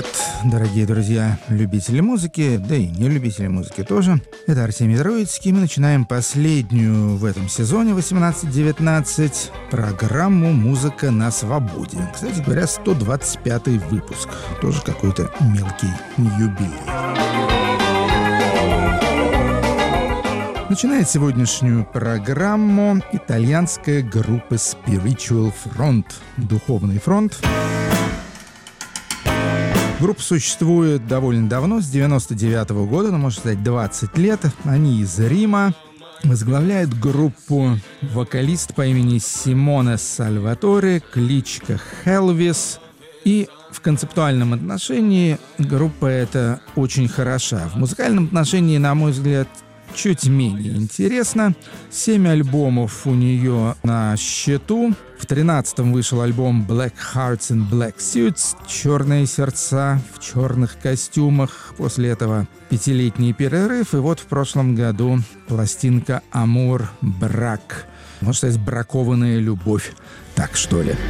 Привет, дорогие друзья, любители музыки, да и не любители музыки тоже. Это Арсений Троицкий. Мы начинаем последнюю в этом сезоне 18-19 программу «Музыка на свободе». Кстати говоря, 125-й выпуск. Тоже какой-то мелкий юбилей. Начинает сегодняшнюю программу итальянская группа Spiritual Front, Духовный фронт. Группа существует довольно давно, с 99-го года, можно сказать, 20 лет. Они из Рима. Возглавляет группу вокалист по имени Симоне Сальваторе, кличка Хелвис. И в концептуальном отношении группа эта очень хороша. В музыкальном отношении, на мой взгляд, чуть менее интересно. 7 альбомов у нее на счету. В 13-м вышел альбом Black Hearts and Black Suits, черные сердца в черных костюмах. После этого 5-летний перерыв. И вот в прошлом году пластинка «Амур. Брак». Можно сказать, бракованная любовь. Так что ли?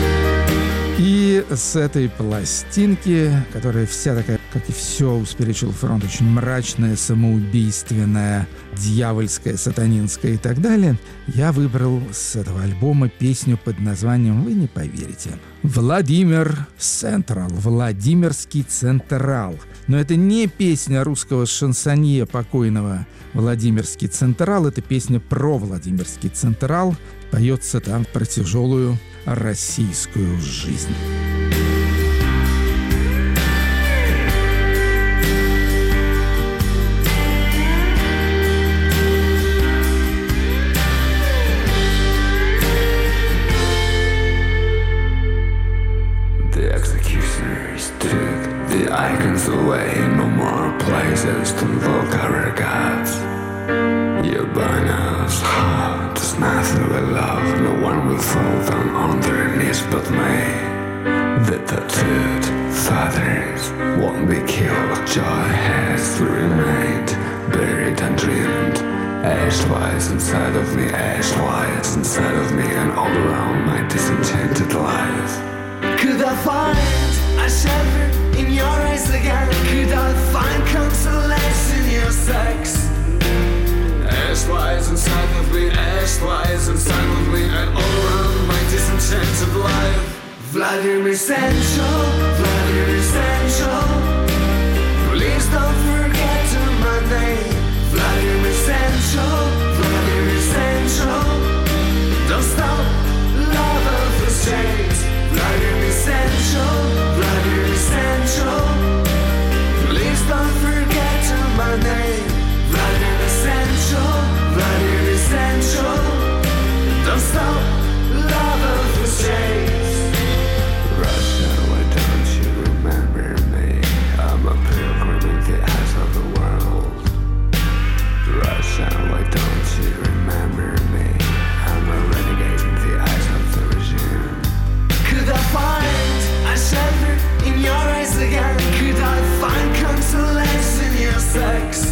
И с этой пластинки, которая вся такая, как и все у Spiritual Front, очень мрачная, самоубийственная, дьявольская, сатанинская и так далее, я выбрал с этого альбома песню под названием, вы не поверите, «Владимир Централ», «Владимирский Централ». Но это не песня русского шансонье покойного «Владимирский Централ», это песня про Владимирский Централ, поется там про тяжелую российскую жизнь. The executioners took the icons away, no more places to look our regards. You burn us hard, there's nothing we love, no one will fall down on their knees but me. The tattooed fathers won't be killed, joy has remained, buried and dreamed. Ash-wise inside of me, ash-wise inside of me, and all around my disenchanted life. Could I find a shelter in your eyes again? Could I find consolation in your sex? Ash-wise inside of me, ash-wise inside of me, and all around my disenchanted life. Vladimir Central, Vladimir Central, please don't forget my name. Vladimir Central, Vladimir Central, don't stop, love of the chains. Vladimir Central, Vladimir Central, please don't forget my name. Vladimir Central, Vladimir Central, don't stop, love of the chains. Russia, why don't you remember me? I'm a pilgrim in the eyes of the world. Russia, why don't you remember me? I'm a renegade in the eyes of the regime. Could I find a shelter in your eyes again? Could I find consolation in your sex?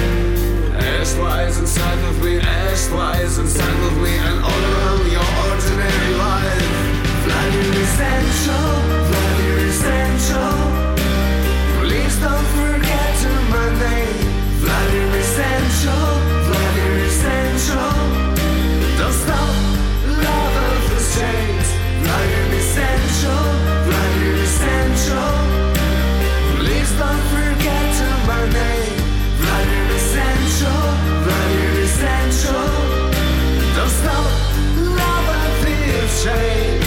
Ash-wise inside of me, ash-wise inside of me, and all around your ordinary life. Vladimir Central, Vladimir Central, please don't forget my name. Vladimir Central, Vladimir Central, don't stop, love of the chains. Vladimir Central, Vladimir Central, please don't forget my name. Vladimir Central, Vladimir Central, don't stop, love of the chains.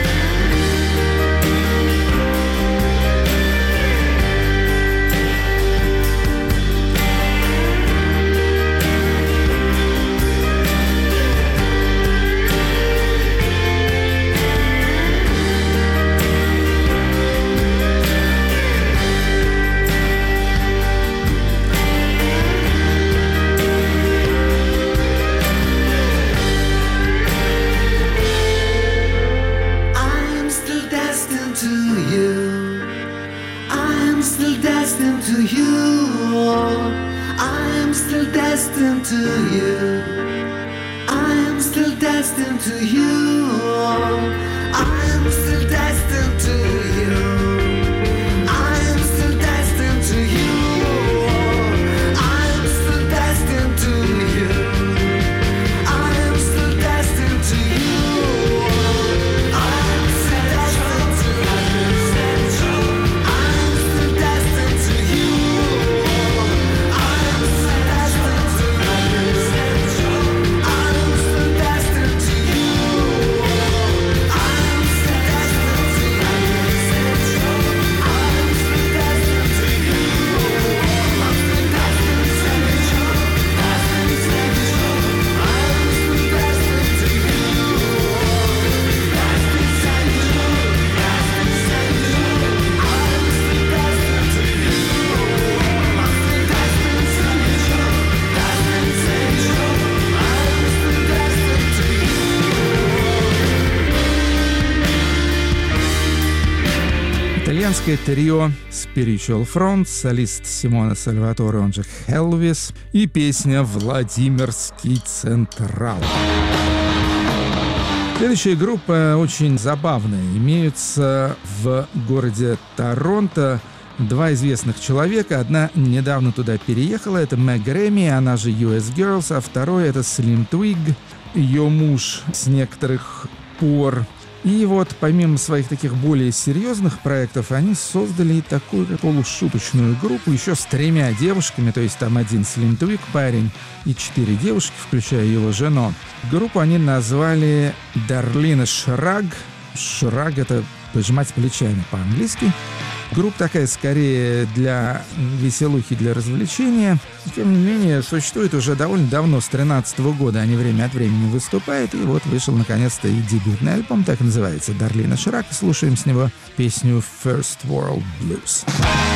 Destined to you. I am still destined to you. I am still destined to you. I английское трио Spiritual Front, солист Симона Сальваторе, он же Хелвис, и песня «Владимирский Централ». Следующая группа очень забавная. Имеются в городе Торонто два известных человека. Одна недавно туда переехала, это Мэг Реми, она же US Girls, а второй это Slim Twig, ее муж с некоторых пор. И вот помимо своих таких более серьезных проектов, они создали такую полушуточную группу еще с 3 девушками, то есть там один Slim Twig парень и 4 девушки, включая его жену. Группу они назвали Darlene Shrug. Shrug — это пожимать плечами по-английски. Группа такая скорее для веселухи, для развлечения. Тем не менее, существует уже довольно давно, с 2013 года. Они время от времени выступают. И вот вышел наконец-то и дебютный альбом, так и называется, Darlene Shrug. Слушаем с него песню First World Blues.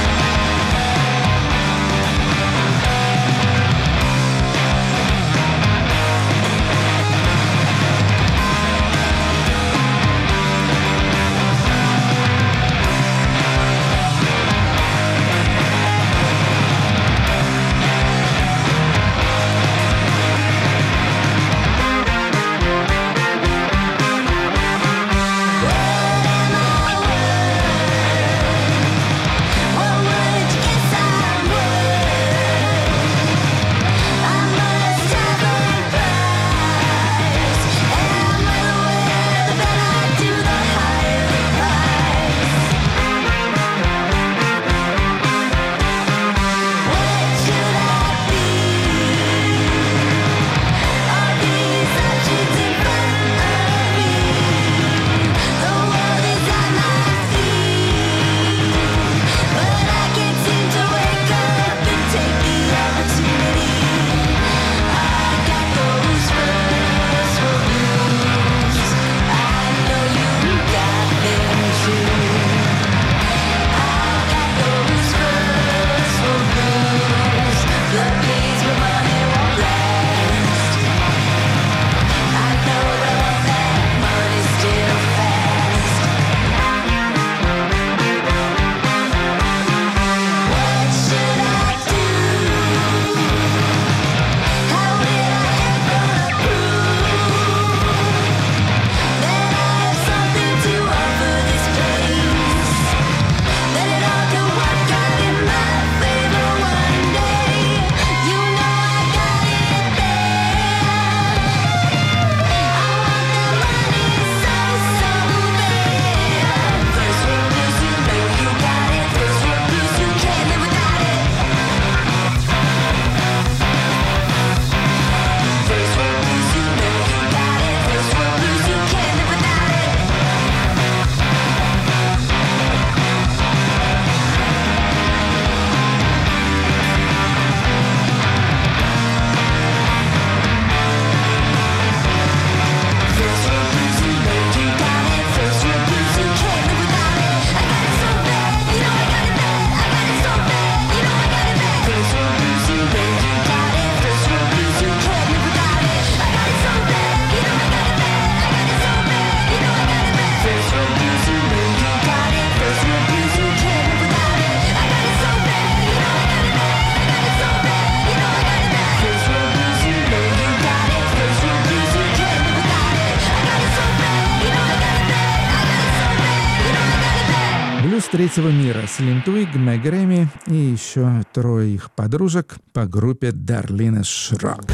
Третьего мира Slim Twig, Мэг Реми и еще 3 их подружек по группе Darlene Shrug.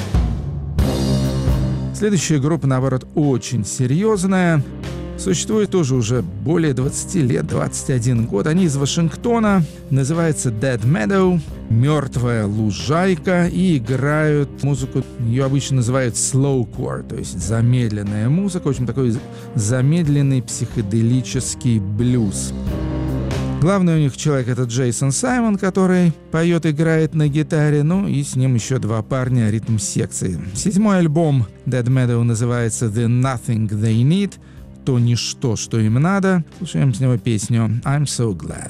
Следующая группа, наоборот, очень серьезная. Существует тоже уже более 20 лет, 21 год. Они из Вашингтона, называется Dead Meadow, мертвая лужайка, и играют музыку, ее обычно называют slowcore, то есть замедленная музыка, очень такой замедленный психоделический блюз. Главный у них человек — это Джейсон Саймон, который поет, играет на гитаре, ну и с ним еще 2 парня ритм-секции. 7-й альбом Dead Meadow называется The Nothing They Need, то ничто, что им надо. Слушаем с него песню I'm So Glad.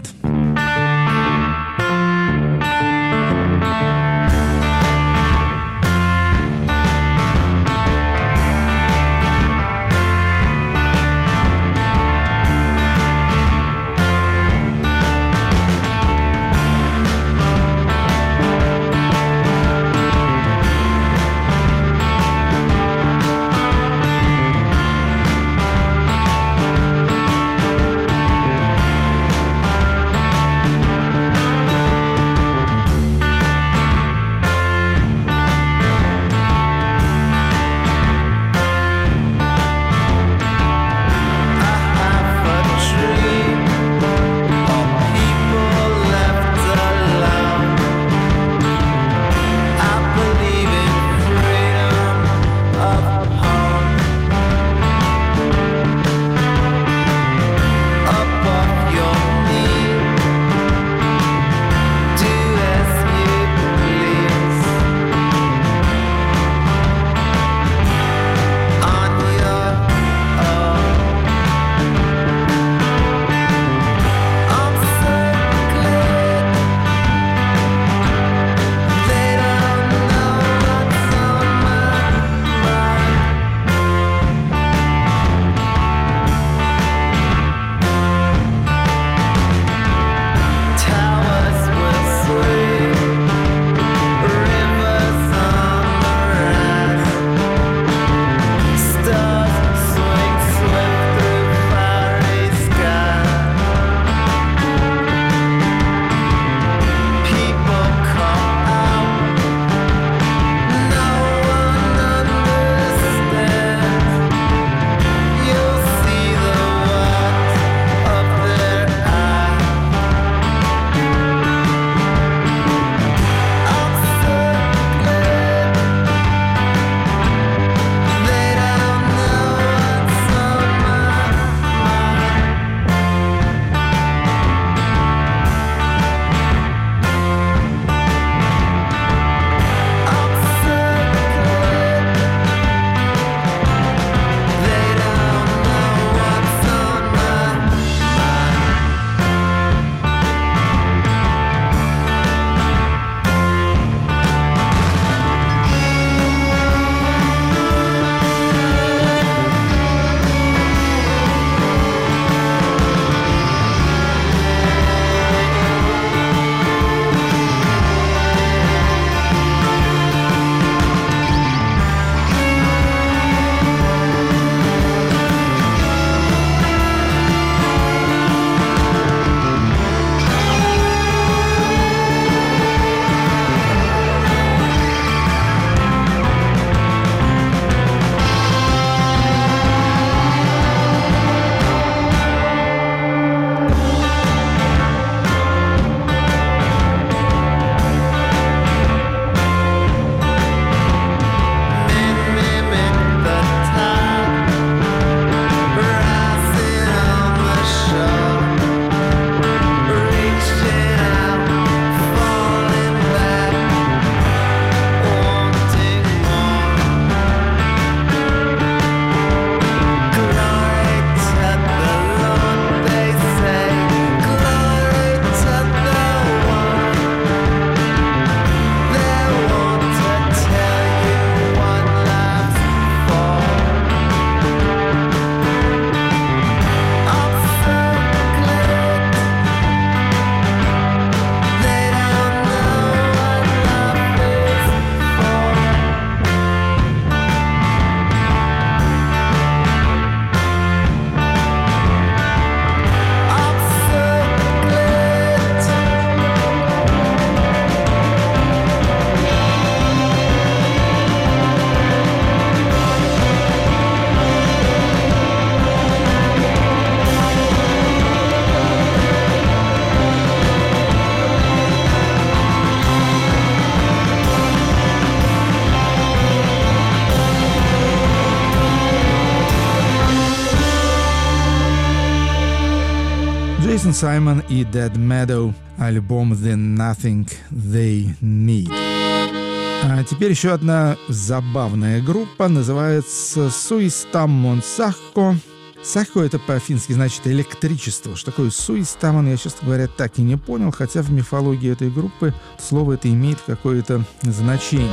Simon и Dead Meadow, альбом The Nothing They Need. А теперь еще одна забавная группа, называется Suistamon Sakko. Сахко — это по-фински значит электричество. Что такое суистамон, я, честно говоря, так и не понял, хотя в мифологии этой группы слово это имеет какое-то значение.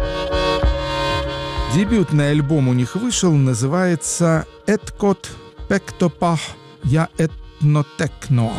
Дебютный альбом у них вышел, называется «Etkot Pektopah ja Etnotekno».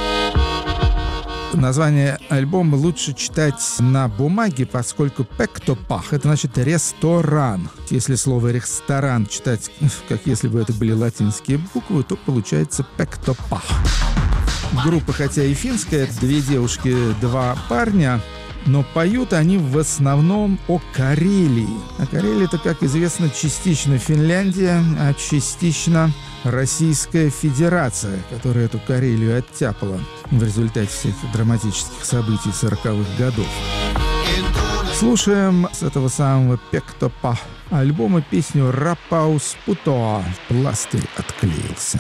Название альбома лучше читать на бумаге, поскольку «пектопах» — это значит «ресторан». Если слово «ресторан» читать, как если бы это были латинские буквы, то получается «пектопах». Группа, хотя и финская, это 2 девушки, 2 парня, но поют они в основном о Карелии. А Карелия — это, как известно, частично Финляндия, а частично Российская Федерация, которая эту Карелию оттяпала в результате всех драматических событий 40-х годов. Слушаем с этого самого «Пектопах» альбома песню «Рапаус Путоа». Пластырь отклеился.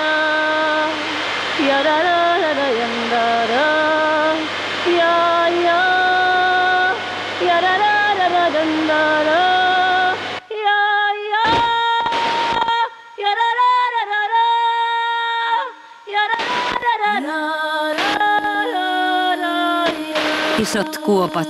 Isot kuopat,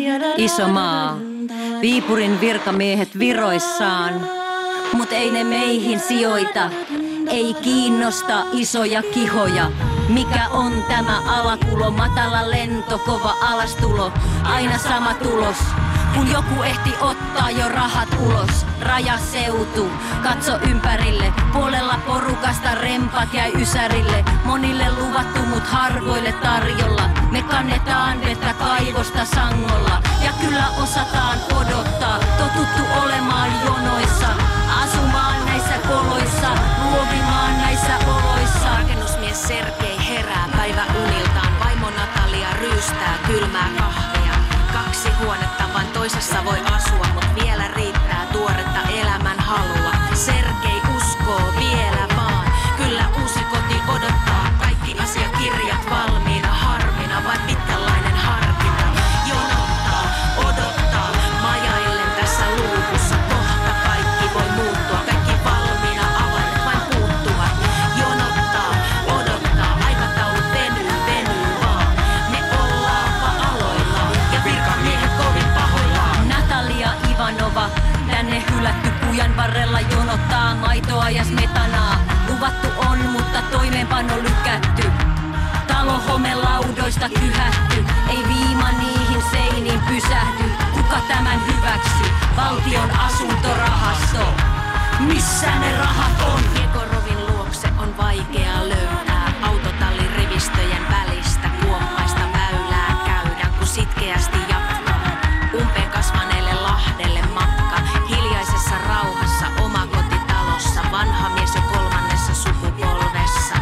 iso maa, Viipurin virkamiehet viroissaan, mut ei ne meihin sijoita, ei kiinnosta isoja kihoja. Mikä on tämä alakulo, matala lento, kova alastulo, aina sama tulos. Kun joku ehti ottaa jo rahat ulos, rajaseutu, katso ympärille, puolella porukasta rempat jäi ysärille, monille luvattu mut harvoille tarjolla, me kannetaan vettä kaivosta sangolla, ja kyllä osataan odottaa, totuttu olemaan jonoissa, asumaan näissä koloissa, luovimaan näissä oloissa. Rakennusmies Sergei herää päiväuniltaan, vaimo Natalia ryystää kylmää kahvia. 2 huonetta, vaan toisessa voi asua, mut vielä riittää tuoretta elämän halua. Sergei uskoo vielä vaan, kyllä uusi koti odottaa. Kaikki asiakirjat valmiina, harmina vai pitkällainen harkinta. Jonottaa, odottaa, majaillen tässä luukussa. Kohta kaikki voi muuttua, kaikki valmiina, avaimet vain puuttuvat. Jonottaa, odottaa, aikataulut venyy vaan. Me ollaanpa aloillaan ja virkamiehet kovin pahoillaan. Natalia Ivanova, tänne hylätty pujan varrella jonottaa maitoa ja smetanaa. Luvattu on, mutta toimeenpano lykätty. Talo homelaudoista kyhätty, ei viima niihin seiniin pysähdy. Kuka tämän hyväksy? Valtion asuntorahasto. Missä ne rahat on? Jegorovin luokse on vaikea löytää. Autotallin rivistöjen välistä kuoppaista väylää käydään, kun sitkeästi jatkaa. Umpeen kasvaneelle Lahdelle matka, hiljaisessa rauhassa omakotitalossa. Vanha mies jo 3. sukupolvessa.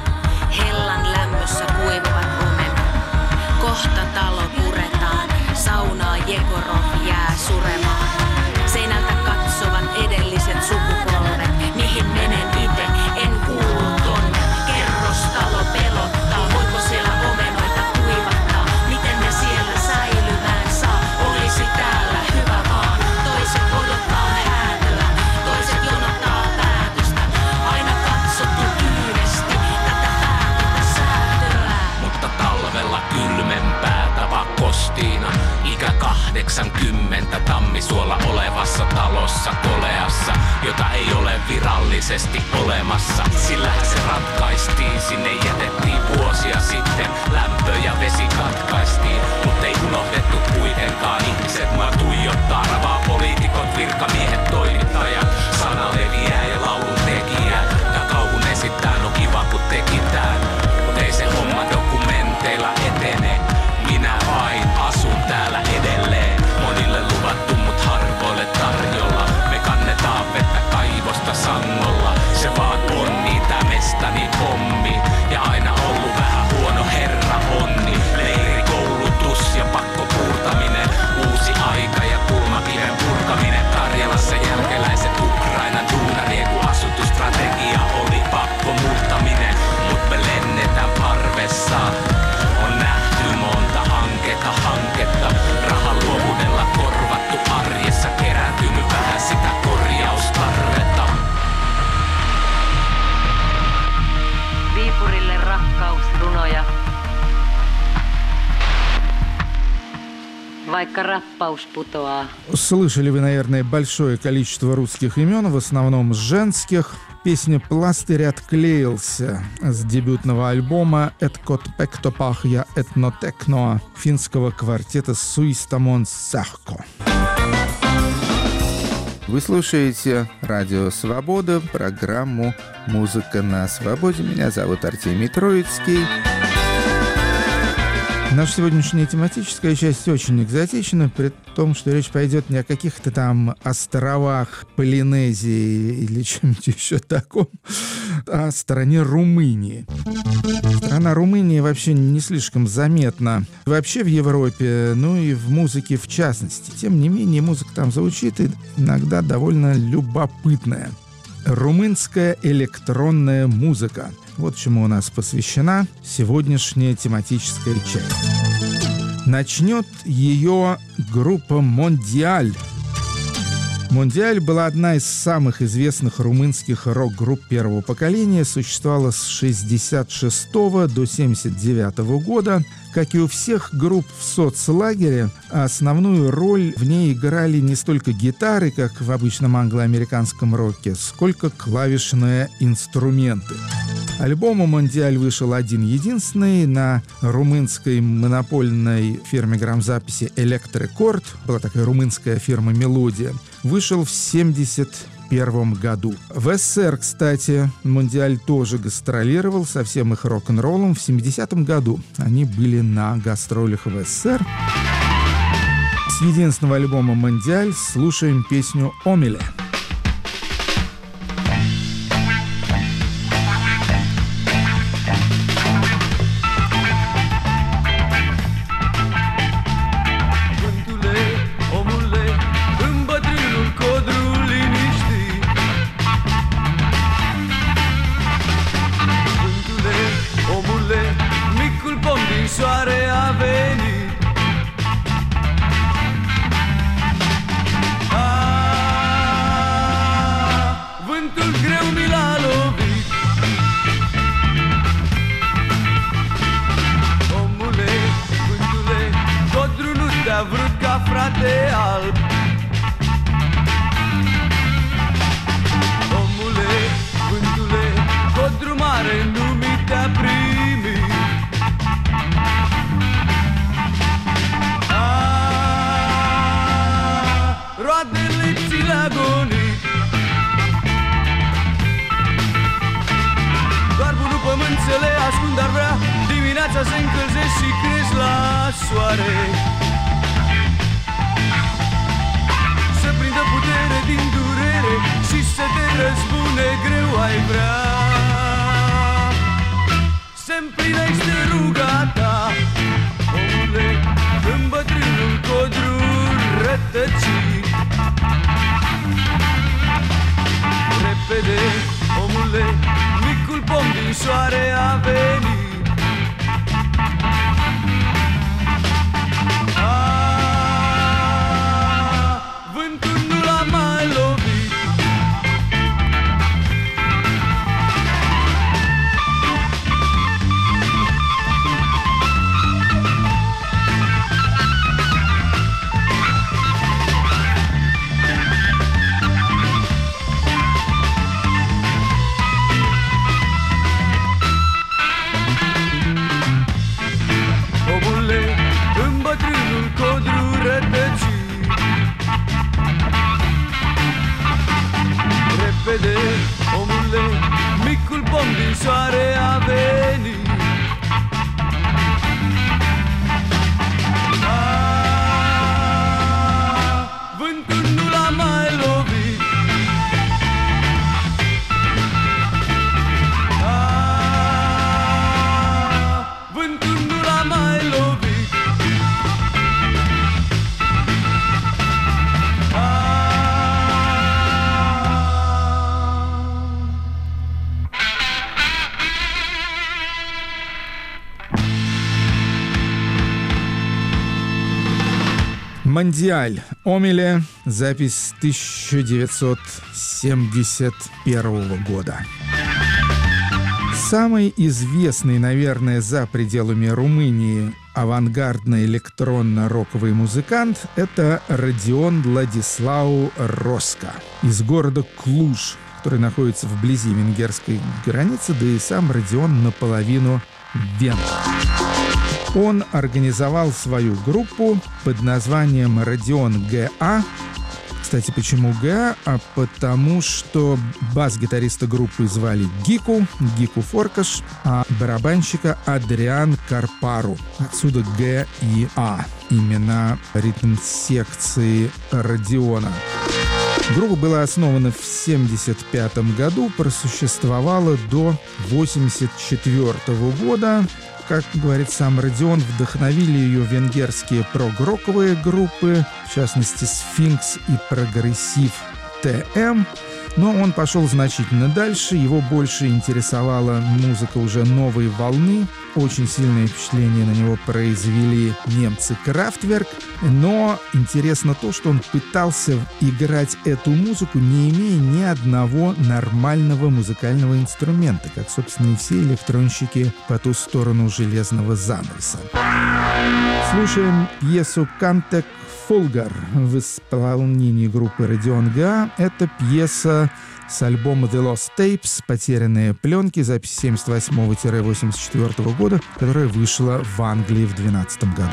Hellan lämmössä kuivuvat omenat. Kohta talo puretaan, saunaa Jegorov jää suremaan. Seinältä katsovat edelliset sukupolvet, mihin menen ite, en kuulu tonne. Kerrostalo pelottaa, voiko siellä omenoita kuivattaa? Miten ne siellä säilymään saa? Olisi täällä hyvä vaan. Toiset odottaa häätöä, toiset jonottaa päätöstä. Aina katsottu tyynesti tätä päätöstä säätöä. Mutta talvella kylmempää tapa kostiina. Ikä 80 Tammisuolla olevassa talossa koleassa, jota ei ole virallisesti olemassa. Sillähän se ratkaistiin, sinne jätettiin vuosia sitten. Lämpö ja vesi katkaistiin, mutta ei unohdettu kuitenkaan. Ihmiset maa tuijottaa, ravaa poliitikot, virkamiehet, toimittajat. Sana leviää ja laulun tekijä, tää kauhun esittää, no kiva kun teki tän. Mut ei se homma dokumenteilla etene. Minä vain asun täällä edelleen. Monille luvattu, mut harvoille tarjolla. Me kannetaan vettä kaivosta sangolla. Se vaan on niitä mestani pommi. Ja aina ollut vähän huono herra onni. Leirikoulutus ja pakkopuurtaminen. vaikka rappaus putoaa. Слышали вы, наверное, большое количество русских имен, в основном женских. Песня «Пластырь отклеился» с дебютного альбома «Etkot Pektopahja Etnoteknoa» финского квартета «Suistamon Sähkö». Вы слушаете «Радио Свобода», программу «Музыка на свободе». Меня зовут Артемий Троицкий. Наша сегодняшняя тематическая часть очень экзотична, при том, что речь пойдет не о каких-то там островах Полинезии или чем-нибудь еще таком, а о стороне Румынии. Страна Румынии вообще не слишком заметна вообще в Европе, ну и в музыке в частности. Тем не менее, музыка там звучит и иногда довольно любопытная. Румынская электронная музыка. Вот чему у нас посвящена сегодняшняя тематическая часть. Начнет ее группа «Мондиаль». «Мондиаль» была одна из самых известных румынских рок-групп первого поколения, существовала с 1966 до 1979 года. Как и у всех групп в соцлагере, основную роль в ней играли не столько гитары, как в обычном англо-американском роке, сколько клавишные инструменты. Альбом у «Мондиаль» вышел один-единственный на румынской монопольной фирме грамзаписи «Электрекорд». Была такая румынская фирма «Мелодия». Вышел в 1971 году. В СССР, кстати, «Мондиаль» тоже гастролировал со всем их рок-н-роллом. В 70-м году они были на гастролях в СССР. С единственного альбома «Мондиаль» слушаем песню «Омеле». Să se încălzești și crezi la soare, să prindă putere din durere și să te răzbune greu ai vrea. Se împlinește ruga ta, omule, în bătrânul codru rătăcit. Repede, omule, micul pom din soare a venit. Repede, omule, micul pom din soare a venit. Vântul nu l-a mai lovit. Vântul nu l-a mai lovit. «Мондиаль», «Омеле», запись 1971 года. Самый известный, наверное, за пределами Румынии авангардный электронно-роковый музыкант — это Родион Владислау Роско из города Клуж, который находится вблизи венгерской границы, да и сам Родион наполовину венгр. Он организовал свою группу под названием «Родион ГА». Кстати, почему ГА? А потому что бас-гитариста группы звали Гику Форкаш, а барабанщика Адриан Карпару. Отсюда Г и А. Имена ритм-секции Родиона. Группа была основана в 1975 году, просуществовала до 1984 года. Как говорит сам Родион, вдохновили ее венгерские прог-роковые группы, в частности «Сфинкс» и «Прогрессив ТМ». Но он пошел значительно дальше, его больше интересовала музыка уже новой волны. Очень сильное впечатление на него произвели немцы Kraftwerk. Но интересно то, что он пытался играть эту музыку, не имея ни одного нормального музыкального инструмента, как, собственно, и все электронщики по ту сторону железного занавеса. Слушаем пьесу «Кантек Фулгар» в исполнении группы Родион ГА. Это пьеса с альбома The Lost Tapes «Потерянные пленки», запись 78-84 года, которая вышла в Англии в 2012 году.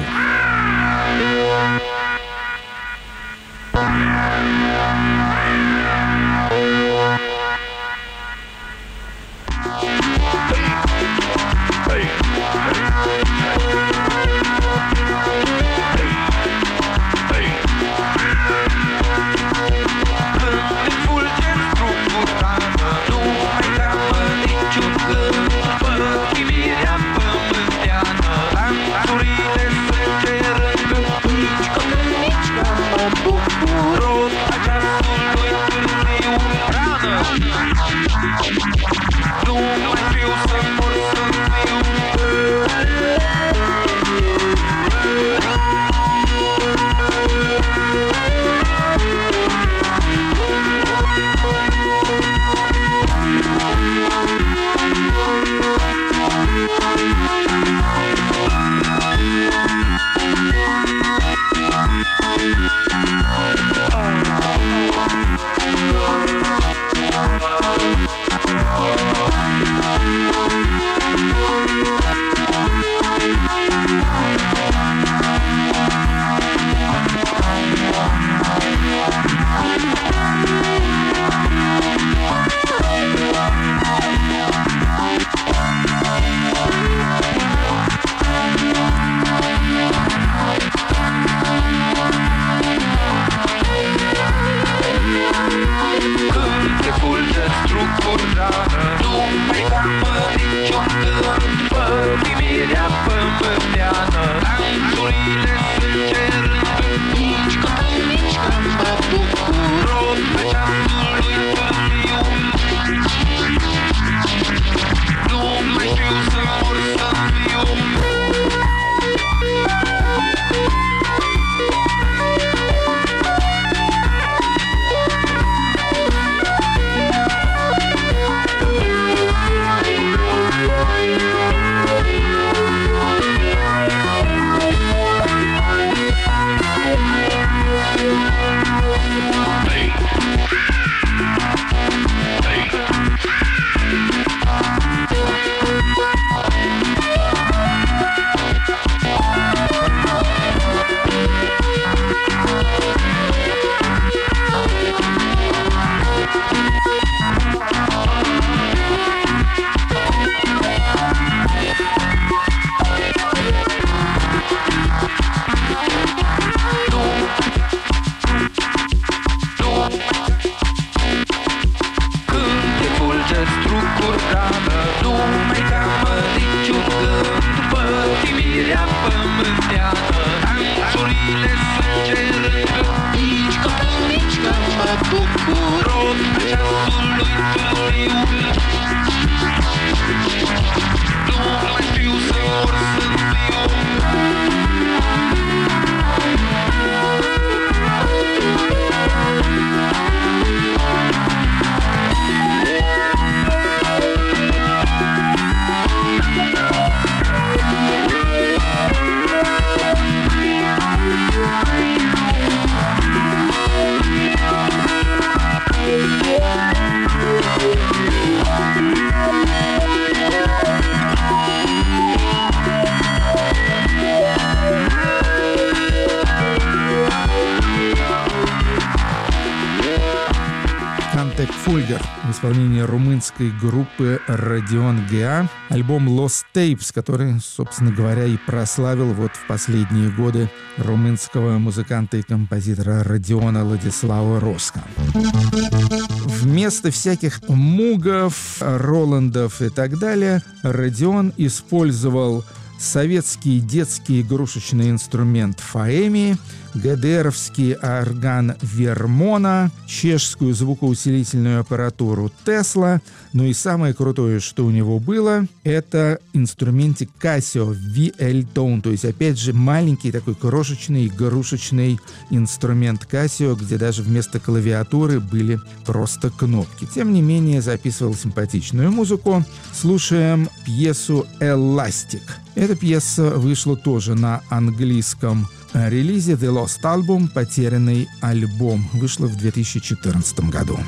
трек «Фольгер» в исполнении румынской группы Родион ГА, альбом Lost Tapes, который, собственно говоря, и прославил вот в последние годы румынского музыканта и композитора Родиона Владислава Роско. Вместо всяких мугов, Роландов и так далее, Родион использовал советский детский игрушечный инструмент фаэми, ГДРовский орган Вермона, чешскую звукоусилительную аппаратуру Тесла, ну и самое крутое, что у него было, это инструментик Casio VL-Tone, то есть опять же маленький такой крошечный игрушечный инструмент Casio, где даже вместо клавиатуры были просто кнопки. Тем не менее записывал симпатичную музыку. Слушаем пьесу «Elastic». Эта пьеса вышла тоже на английском релизе The Lost Album, потерянный альбом, вышла в 2014 году.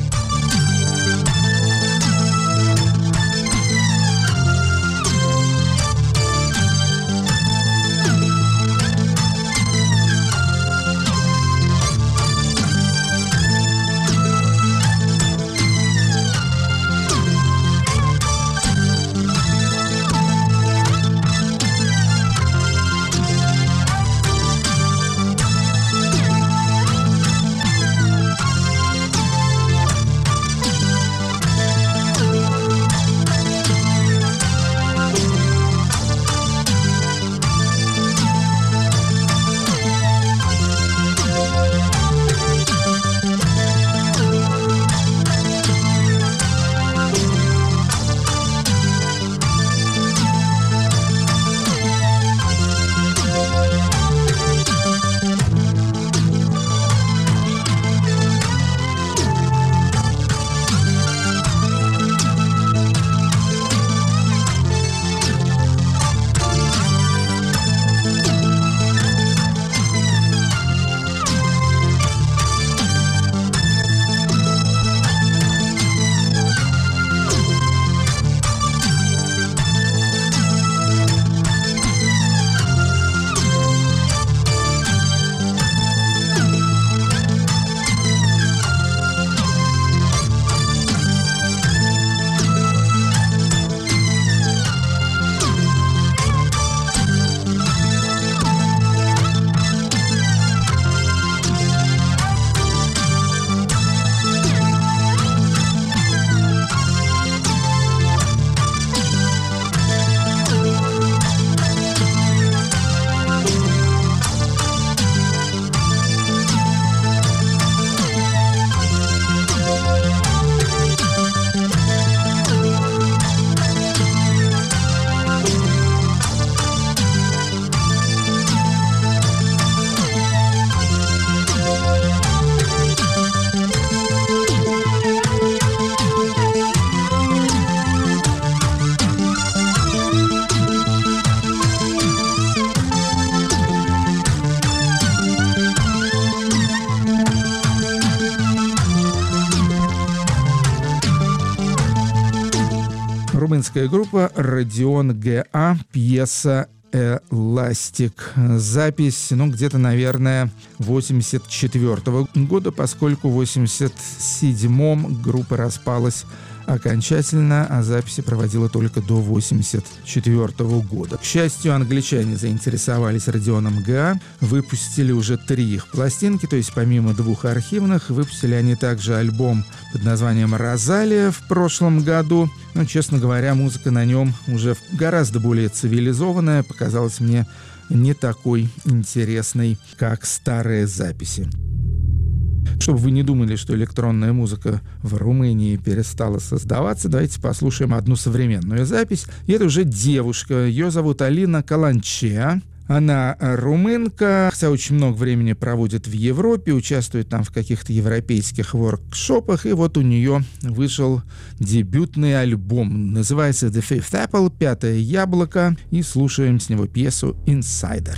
Румынская группа Родион ГА, пьеса «Эластик». Запись, где-то, наверное, 84 года, поскольку в 87-м группа распалась окончательно, а записи проводила только до 1984 года. К счастью, англичане заинтересовались Родионом ГА, выпустили уже 3 их пластинки, то есть помимо 2 архивных, выпустили они также альбом под названием «Розалия» в прошлом году. Но, честно говоря, музыка на нем уже гораздо более цивилизованная, показалась мне не такой интересной, как старые записи. Чтобы вы не думали, что электронная музыка в Румынии перестала создаваться, давайте послушаем одну современную запись. И это уже девушка, ее зовут Алина Каланчеа. Она румынка, хотя очень много времени проводит в Европе, участвует там в каких-то европейских воркшопах, и вот у нее вышел дебютный альбом. Называется The Fifth Apple, «Пятое яблоко», и слушаем с него пьесу «Insider».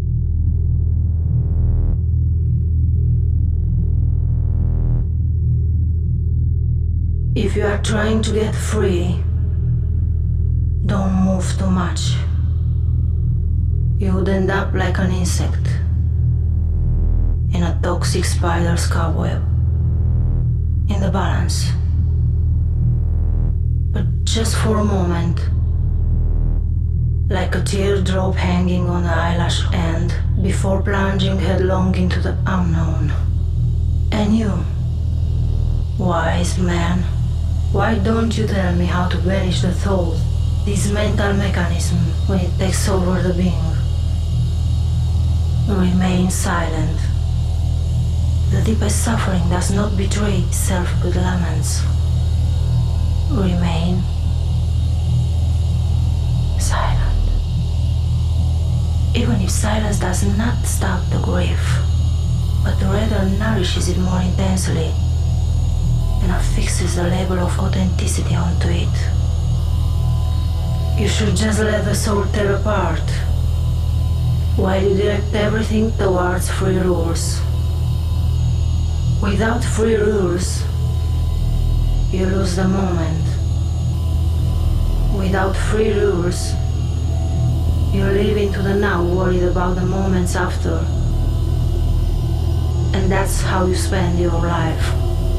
If you are trying to get free, don't move too much. You would end up like an insect in a toxic spider's cobweb. in the balance. But just for a moment, like a teardrop hanging on the eyelash end before plunging headlong into the unknown. And you, wise man, why don't you tell me how to banish the thought, this mental mechanism, when it takes over the being? Remain silent. The deepest suffering does not betray itself with laments. Remain silent. Even if silence does not stop the grief, but rather nourishes it more intensely and affixes the label of authenticity onto it. You should just let the soul tear apart, while you direct everything towards free rules. Without free rules, you lose the moment. Without free rules, you live into the now worried about the moments after. And that's how you spend your life.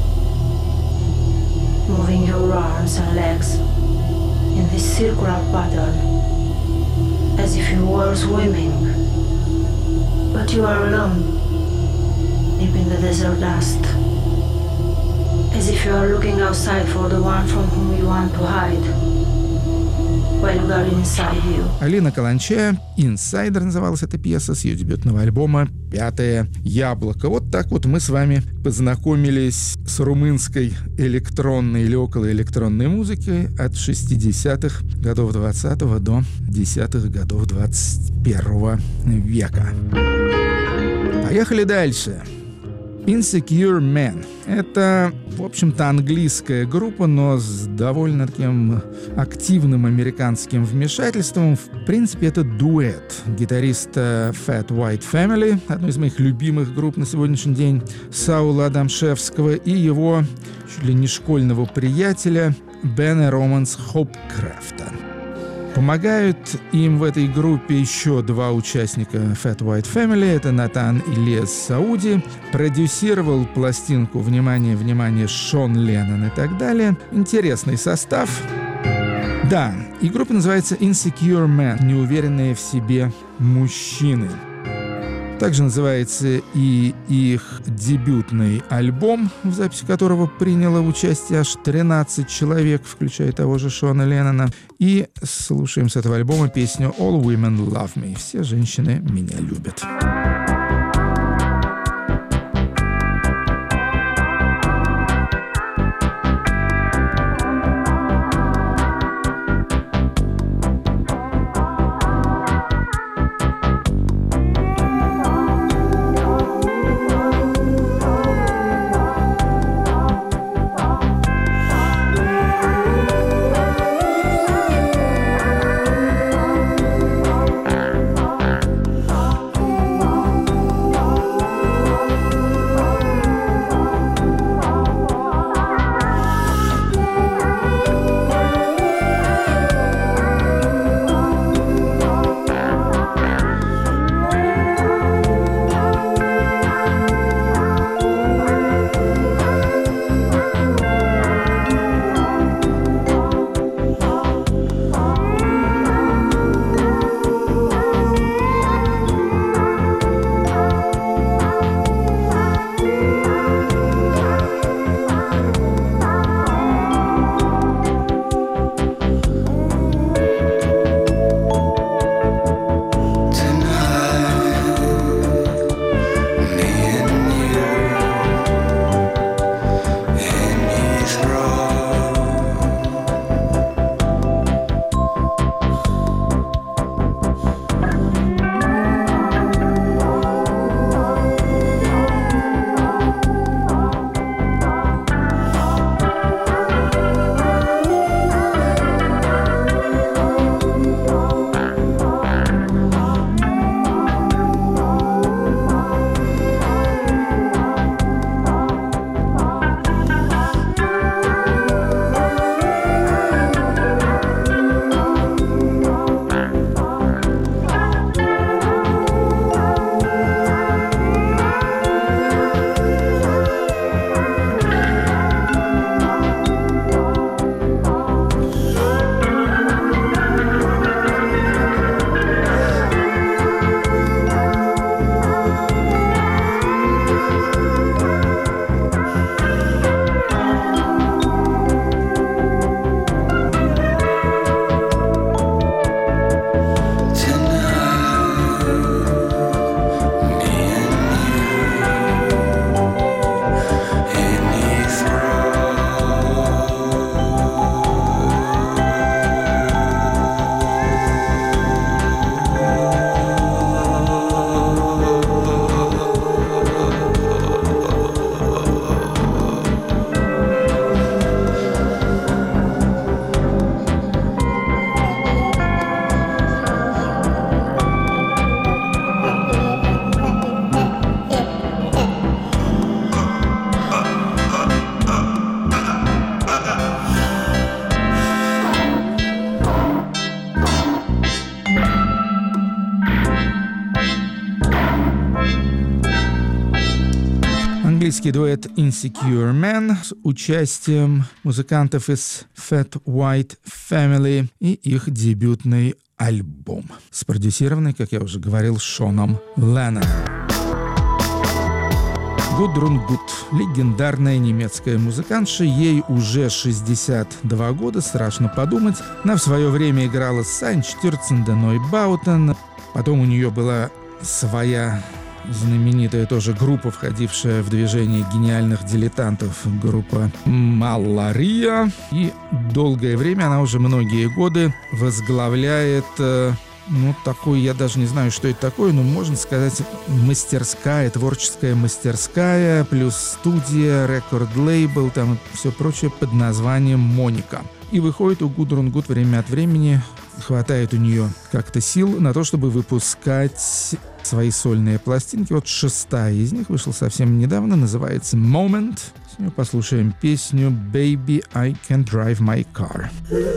Moving your arms and legs in this circular pattern, as if you were swimming, but you are alone, deep in the desert dust, as if you are looking outside for the one from whom you want to hide, while you got inside you. Алина Каланче, «Инсайдер» называлась эта пьеса с ее дебютного альбома «Пятое яблоко». Вот так вот мы с вами познакомились с румынской электронной или околоэлектронной музыкой от 60-х годов 20-го до 10-х годов 21 века. Поехали дальше. Insecure Man. Это, в общем-то, английская группа, но с довольно таким активным американским вмешательством. В принципе, это дуэт гитариста Fat White Family, одной из моих любимых групп на сегодняшний день, Саула Адамшевского, и его чуть ли не школьного приятеля Бена Романс Хопкрафта. Помогают им в этой группе еще два участника Fat White Family. Это Натан и Лес Сауди. Продюсировал пластинку «Внимание, внимание» Шон Леннон и так далее. Интересный состав. Да, и группа называется Insecure Man. Неуверенные в себе мужчины. Также называется и их дебютный альбом, в записи которого приняло участие аж 13 человек, включая того же Шона Леннона. И слушаем с этого альбома песню «All Women Love Me». Все женщины меня любят. Английский дуэт Insecure Man с участием музыкантов из Fat White Family и их дебютный альбом, спродюсированный, как я уже говорил, Шоном Ленноном. Гудрун Гуд – легендарная немецкая музыкантша, ей уже 62 года, страшно подумать. Она в свое время играла с Einstürzende Neubauten, потом у нее была своя знаменитая тоже группа, входившая в движение гениальных дилетантов, группа Малария. И долгое время, она уже многие годы возглавляет, такой, я даже не знаю, что это такое, но можно сказать, мастерская, творческая мастерская, плюс студия, рекорд-лейбл, там и все прочее под названием «Моника». И выходит у Гудрун Гуд время от времени, хватает у нее как-то сил на то, чтобы выпускать свои сольные пластинки. Вот 6-я из них вышла совсем недавно, называется «Moment». С нее послушаем песню «Baby, I Can Drive My Car».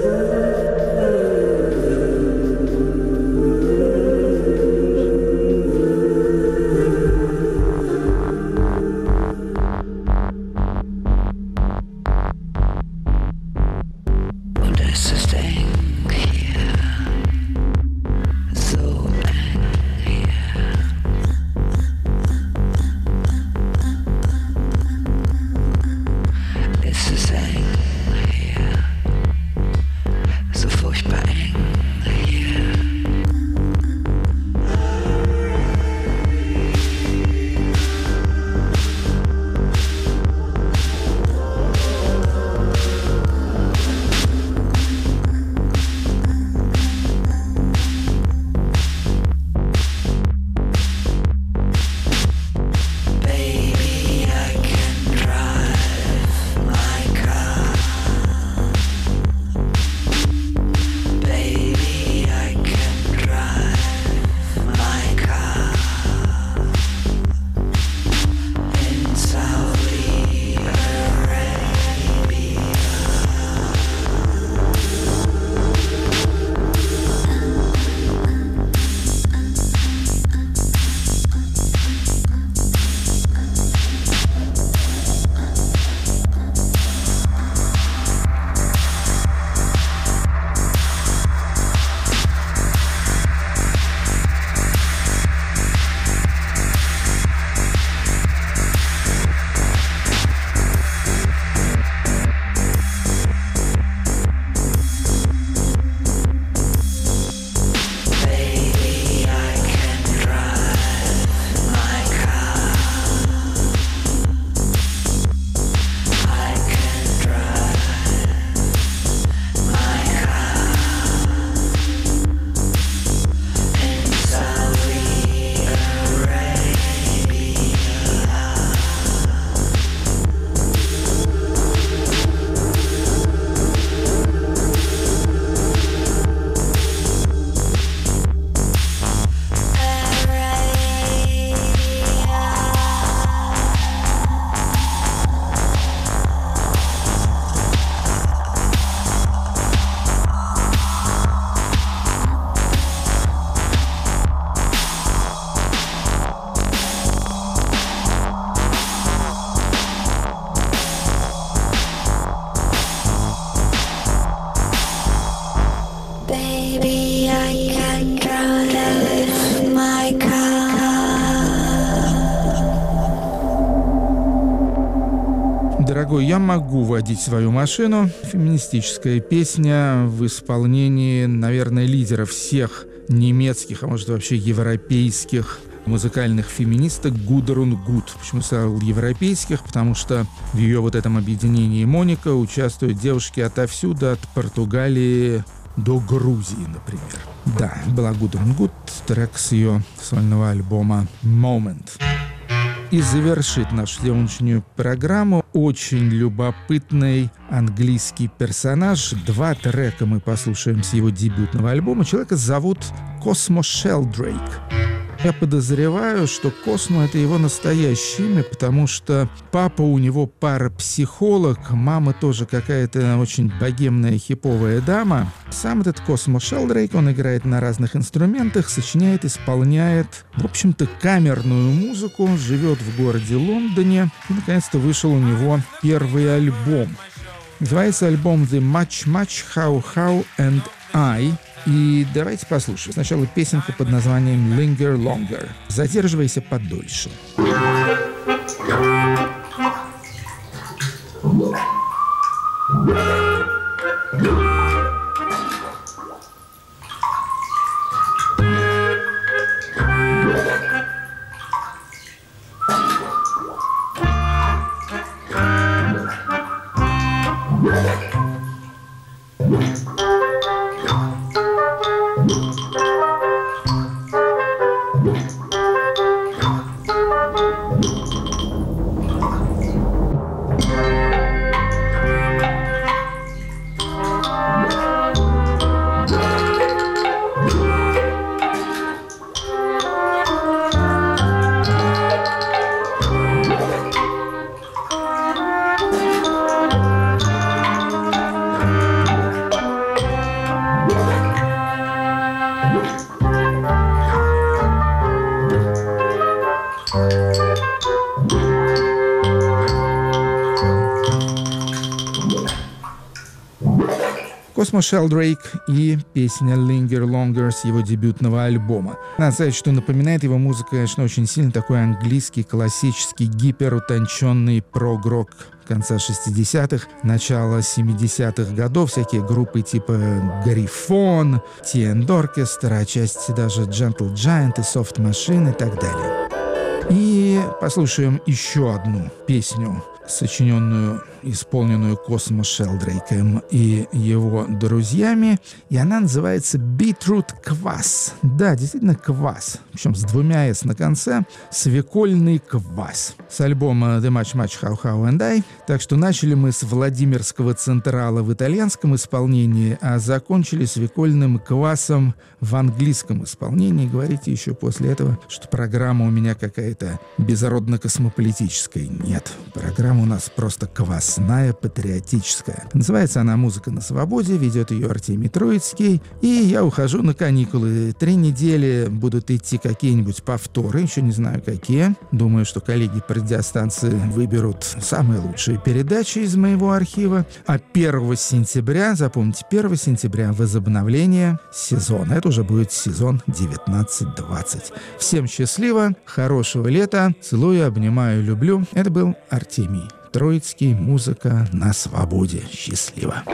Дорогой, я могу водить свою машину. Феминистическая песня в исполнении, наверное, лидера всех немецких, а может вообще европейских музыкальных феминисток Гудрун Гуд. Почему сказал европейских? Потому что в ее вот этом объединении «Моника» участвуют девушки отовсюду, от Португалии до Грузии, например. Да, была Гудрун Гуд, трек с ее сольного альбома «Moment». И завершит нашу сегодняшнюю программу очень любопытный английский персонаж. 2 трека мы послушаем с его дебютного альбома. Человека зовут Космо Шелдрейк. Я подозреваю, что Космо — это его настоящее имя, потому что папа у него парапсихолог, мама тоже какая-то очень богемная хиповая дама. Сам этот Космо Шелдрейк, он играет на разных инструментах, сочиняет, исполняет, в общем-то, камерную музыку, живет в городе Лондоне, и, наконец-то, вышел у него первый альбом. Называется альбом «The Much Much How How and I». И давайте послушаем. Сначала песенку под названием «Linger Longer». «Задерживайся подольше». Космо Шелдрейк и песня «Linger Longer» с его дебютного альбома. Надо сказать, что напоминает его музыка, конечно, очень сильно такой английский, классический, гиперутонченный прог-рок конца 60-х, начала 70-х годов, всякие группы типа Грифон, T&D Orchestra, отчасти даже Gentle Giant и Soft Machine и так далее. И послушаем еще одну песню, сочиненную, исполненную Космо Шелдрейком и его друзьями, и она называется «Beetroot Квас». Да, действительно квас, причем с двумя «с» на конце, свекольный квас. С альбома «The Much Much How How and I». Так что начали мы с Владимирского Централа в итальянском исполнении, а закончили свекольным квасом в английском исполнении. Говорите еще после этого, что программа у меня какая-то безродно-космополитическая. Нет, программа у нас просто квасная, патриотическая. Называется она «Музыка на свободе», ведет ее Артемий Троицкий. И я ухожу на каникулы. 3 недели будут идти какие-нибудь повторы, еще не знаю какие. Думаю, что коллеги по радиостанции выберут самые лучшие передачи из моего архива. А 1 сентября, запомните, 1 сентября возобновление сезона. Это уже будет сезон 19-20. Всем счастливо, хорошего лета. Целую, обнимаю, люблю. Это был Артемий Троицкий. Музыка на свободе. Счастливо.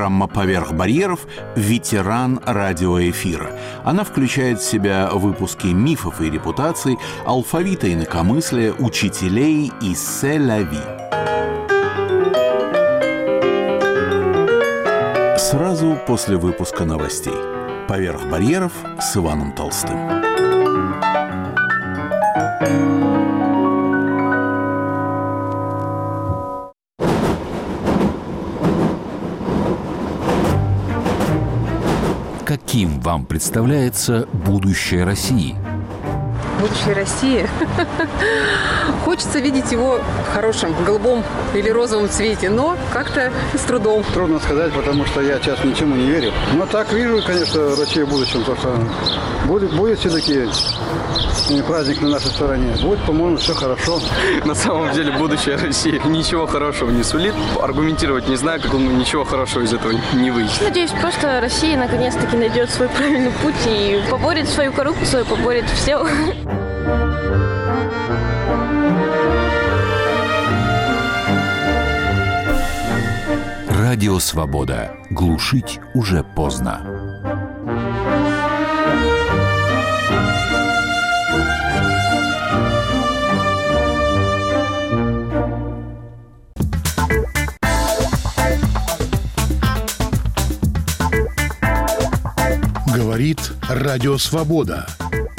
Программа «Поверх барьеров» — ветеран радиоэфира. Она включает в себя выпуски мифов и репутаций, алфавита инакомыслия, учителей и «се-ля-ви». Сразу после выпуска новостей. «Поверх барьеров» с Иваном Толстым. Каким вам представляется будущее России? Будущее России? Хочется видеть его в хорошем, голубом или розовом цвете, но как-то с трудом. Трудно сказать, потому что я сейчас ничему не верю. Но так вижу, конечно, Россию в будущем, то что будет все-таки праздник на нашей стороне. Будет, по-моему, все хорошо. На самом деле будущее России ничего хорошего не сулит. Аргументировать не знаю, как ничего хорошего из этого не выйдет. Надеюсь, просто Россия наконец-таки найдет свой правильный путь и поборет свою коррупцию, поборет все. Радио «Свобода». Глушить уже поздно. Говорит Радио «Свобода».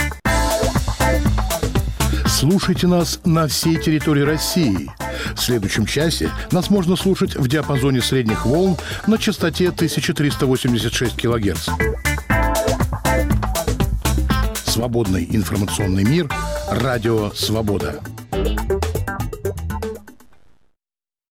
Слушайте нас на всей территории России. В следующем часе нас можно слушать в диапазоне средних волн на частоте 1386 кГц. Свободный информационный мир. Радио «Свобода».